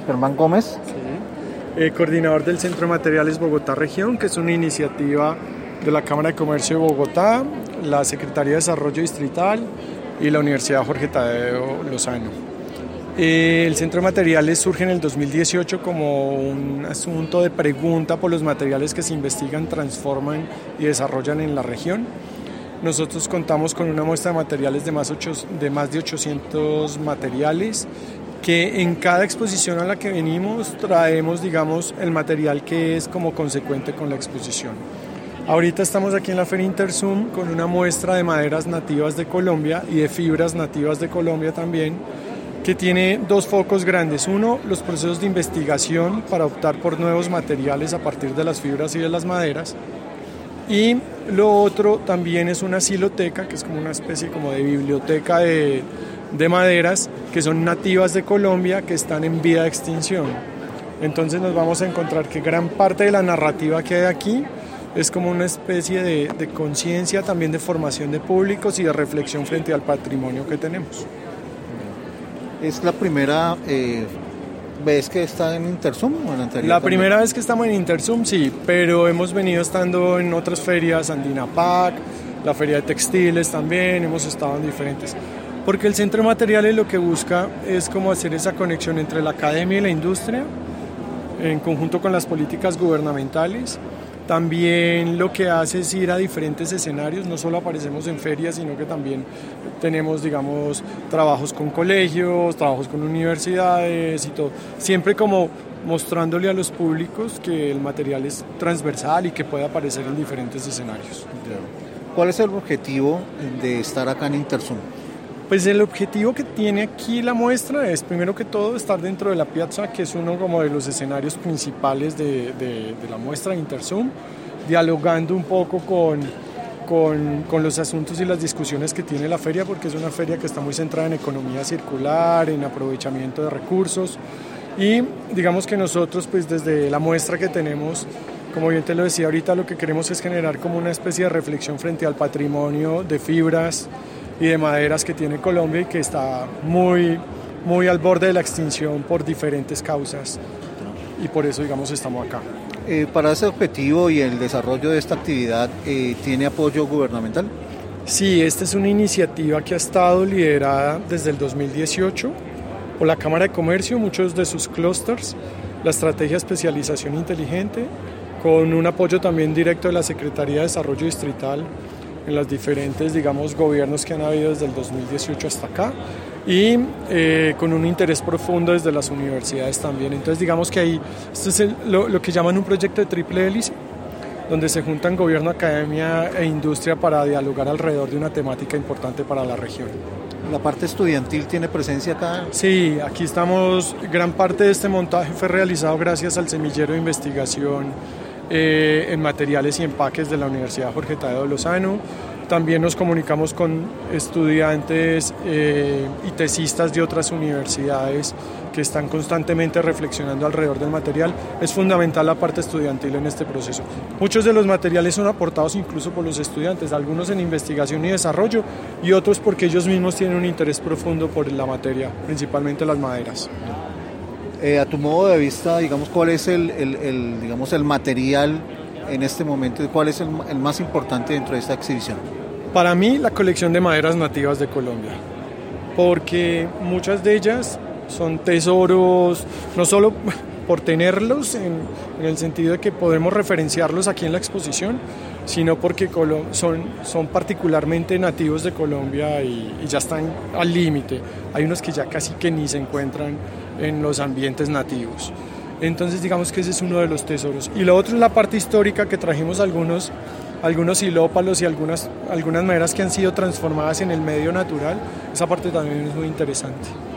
Germán Gómez. Sí. Coordinador del Centro de Materiales Bogotá Región, que es una iniciativa de la Cámara de Comercio de Bogotá, la Secretaría de Desarrollo Distrital y la Universidad Jorge Tadeo Lozano. El Centro de Materiales surge en el 2018 como un asunto de pregunta por los materiales que se investigan, transforman y desarrollan en la región. Nosotros contamos con una muestra de materiales de más de 800 materiales, que en cada exposición a la que venimos traemos, digamos, el material que es como consecuente con la exposición. Ahorita estamos aquí en la Feria Intersum con una muestra de maderas nativas de Colombia y de fibras nativas de Colombia también, que tiene dos focos grandes. Uno, los procesos de investigación para optar por nuevos materiales a partir de las fibras y de las maderas. Y lo otro también es una siloteca, que es como una especie como de biblioteca de maderas que son nativas de Colombia, que están en vía de extinción. Entonces nos vamos a encontrar que gran parte de la narrativa que hay aquí es como una especie de conciencia, también de formación de públicos y de reflexión frente al patrimonio que tenemos. ¿Es la primera vez que está en Intersum o en anterior? La primera vez que estamos en Intersum, sí, pero hemos venido estando en otras ferias, Andinapac, la feria de textiles también, hemos estado en diferentes. Porque el Centro de Materiales lo que busca es como hacer esa conexión entre la academia y la industria, en conjunto con las políticas gubernamentales. También lo que hace es ir a diferentes escenarios, no solo aparecemos en ferias, sino que también tenemos, digamos, trabajos con colegios, trabajos con universidades y todo. Siempre como mostrándole a los públicos que el material es transversal y que puede aparecer en diferentes escenarios. ¿Cuál es el objetivo de estar acá en Intersum? Pues el objetivo que tiene aquí la muestra es, primero que todo, estar dentro de la piazza, que es uno como de los escenarios principales de la muestra de Intersum, dialogando un poco con los asuntos y las discusiones que tiene la feria, porque es una feria que está muy centrada en economía circular, en aprovechamiento de recursos, y digamos que nosotros, pues desde la muestra que tenemos, como bien te lo decía ahorita, lo que queremos es generar como una especie de reflexión frente al patrimonio de fibras y de maderas que tiene Colombia y que está muy, muy al borde de la extinción por diferentes causas, y por eso, digamos, estamos acá. Para ese objetivo y el desarrollo de esta actividad, ¿tiene apoyo gubernamental? Sí, esta es una iniciativa que ha estado liderada desde el 2018 por la Cámara de Comercio, muchos de sus clústeres, la Estrategia de Especialización Inteligente, con un apoyo también directo de la Secretaría de Desarrollo Distrital en los diferentes, digamos, gobiernos que han habido desde el 2018 hasta acá, y con un interés profundo desde las universidades también. Entonces digamos que ahí, esto es lo que llaman un proyecto de triple hélice, donde se juntan gobierno, academia e industria para dialogar alrededor de una temática importante para la región. ¿La parte estudiantil tiene presencia acá? Sí, aquí estamos, gran parte de este montaje fue realizado gracias al semillero de investigación en materiales y empaques de la Universidad Jorge Tadeo Lozano. También nos comunicamos con estudiantes y tesistas de otras universidades que están constantemente reflexionando alrededor del material. Es fundamental la parte estudiantil en este proceso. Muchos de los materiales son aportados incluso por los estudiantes, algunos en investigación y desarrollo y otros porque ellos mismos tienen un interés profundo por la materia, principalmente las maderas. A tu modo de vista, digamos, ¿cuál es digamos, el material en este momento? ¿Cuál es el más importante dentro de esta exhibición? Para mí, la colección de maderas nativas de Colombia, porque muchas de ellas son tesoros, no solo por tenerlos en el sentido de que podemos referenciarlos aquí en la exposición, sino porque son particularmente nativos de Colombia y ya están al límite. Hay unos que ya casi que ni se encuentran en los ambientes nativos. Entonces digamos que ese es uno de los tesoros. Y lo otro es la parte histórica, que trajimos algunos silópalos y algunas maderas que han sido transformadas en el medio natural. Esa parte también es muy interesante.